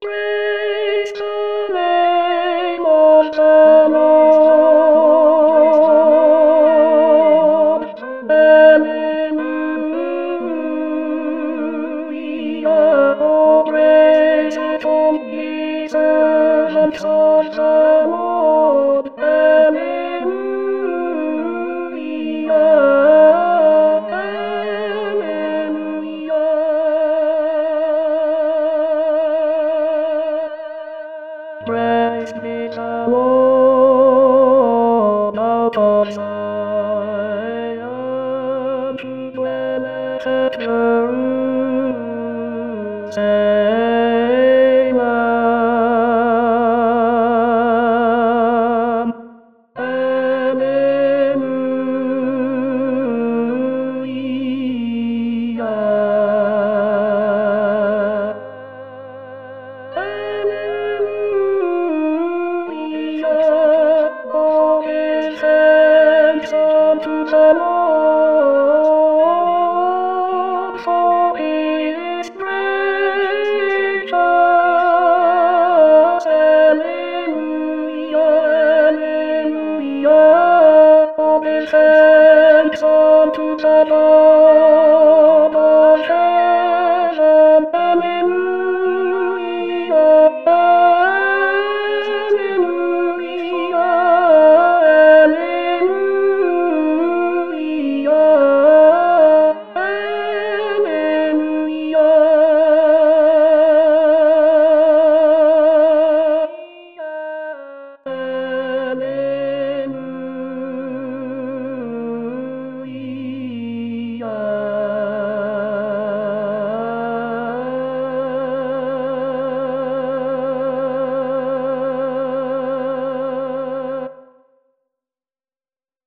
Praise the name of the Lord. Hallelujah. Oh, praise from Jesus and God the Lord. Hallelujah. Hallelujah. Praise be the Lord out of Zion, who dwelleth at Jerusalem. Hallelujah. Hallelujah. Oh, give thanks unto the